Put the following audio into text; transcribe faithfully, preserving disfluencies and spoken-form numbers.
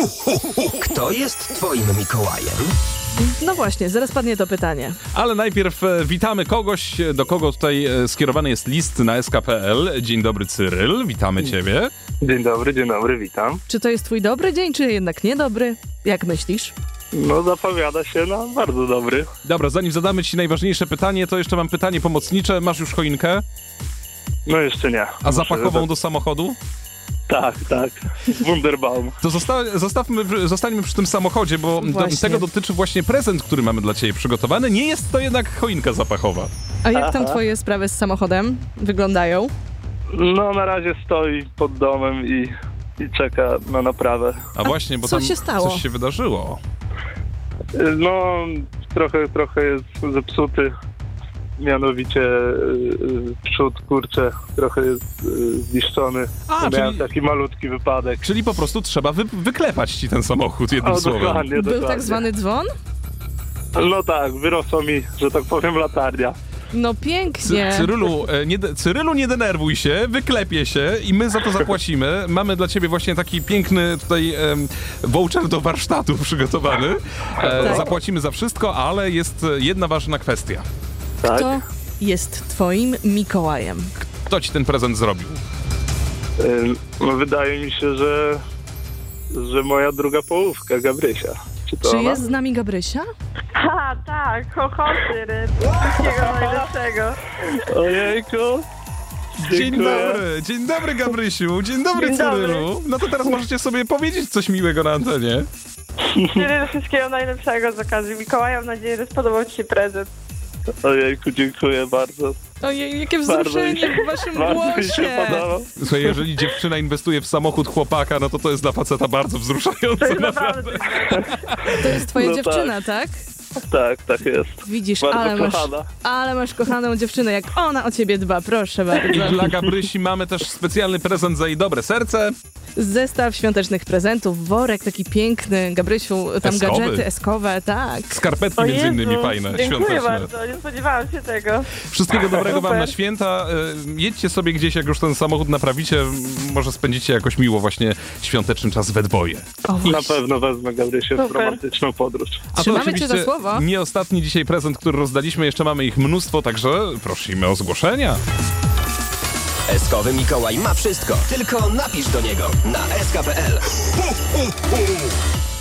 Kto jest twoim Mikołajem? No właśnie, zaraz padnie to pytanie. Ale najpierw e, witamy kogoś, do kogo tutaj e, skierowany jest list na S K kropka P L. Dzień dobry, Cyryl, witamy ciebie. Dzień dobry, dzień dobry, witam. Czy to jest twój dobry dzień, czy jednak niedobry? Jak myślisz? No zapowiada się na bardzo dobry. Dobra, zanim zadamy ci najważniejsze pytanie, to jeszcze mam pytanie pomocnicze. Masz już choinkę? No jeszcze nie. A zapachową Muszę- do samochodu? Tak, tak. Wunderbaum. To zosta- zostawmy, zostańmy przy tym samochodzie, bo do, Właśnie. tego dotyczy właśnie prezent, który mamy dla ciebie przygotowany. Nie jest to jednak choinka zapachowa. A jak tam Aha. twoje sprawy z samochodem wyglądają? No na razie stoi pod domem i, i czeka na naprawę. A właśnie, bo co tam się stało? coś się wydarzyło. No trochę, trochę jest zepsuty. Mianowicie yy, przód, kurczę, trochę jest yy, zniszczony. A, Miałem czyli- taki malutki wypadek. Czyli po prostu trzeba wy- wyklepać ci ten samochód, jednym O, słowem. dokładnie, Był dokładnie. tak zwany dzwon? No tak, wyrosła mi, że tak powiem, latarnia. No Cy- pięknie. Cyrylu, e, nie, de- Cyrylu, nie denerwuj się, wyklepie się i my za to zapłacimy. Mamy dla ciebie właśnie taki piękny tutaj em, voucher do warsztatu przygotowany. E, Tak. Zapłacimy za wszystko, ale jest e, jedna ważna kwestia. Tak? Kto jest twoim Mikołajem? Kto ci ten prezent zrobił? Yy, No wydaje mi się, że, że moja druga połówka, Gabrysia. Czy to Czy ona? jest z nami Gabrysia? A, tak, chochoty, ryb. Wszystkiego najlepszego. Ojejku. Dzień Dziękuję. dobry, dzień dobry Gabrysiu, dzień dobry Dzień dobry. Cyrylu. No to teraz możecie sobie powiedzieć coś miłego na antenie. Cyryl, wszystkiego najlepszego z okazji Mikołaja. Mam nadzieję, że spodobał ci się prezent. Ojejku, dziękuję bardzo. Ojej, jakie Bardzo mi wzruszenie się, w waszym bardzo mi się głosie. podobał. Słuchaj, jeżeli dziewczyna inwestuje w samochód chłopaka, no to to jest dla faceta bardzo To wzruszające, jest naprawdę. naprawdę To jest twoja No dziewczyna, tak? Tak, tak jest. Widzisz, Bardzo ale masz, kochana. ale masz kochaną dziewczynę, jak ona o ciebie dba, proszę I bardzo. dla Gabrysi mamy też specjalny prezent za jej dobre serce. Zestaw świątecznych prezentów, worek taki piękny, Gabrysiu, tam Eskowy. gadżety eskowe, tak. Skarpetki O między innymi Jezu, fajne, dziękuję świąteczne. bardzo, nie spodziewałam się tego. Wszystkiego dobrego wam Super. na święta. E, Jedźcie sobie gdzieś, jak już ten samochód naprawicie. m, Może spędzicie jakoś miło właśnie świąteczny czas we dwoje. O, Na właśnie. pewno wezmę Gabrysię w Super. romantyczną podróż. A to Trzymamy cię oczywiście za słowo. nie ostatni dzisiaj prezent, który rozdaliśmy. Jeszcze mamy ich mnóstwo, także prosimy o zgłoszenia. Eskowy Mikołaj ma wszystko, tylko napisz do niego na S K kropka P L.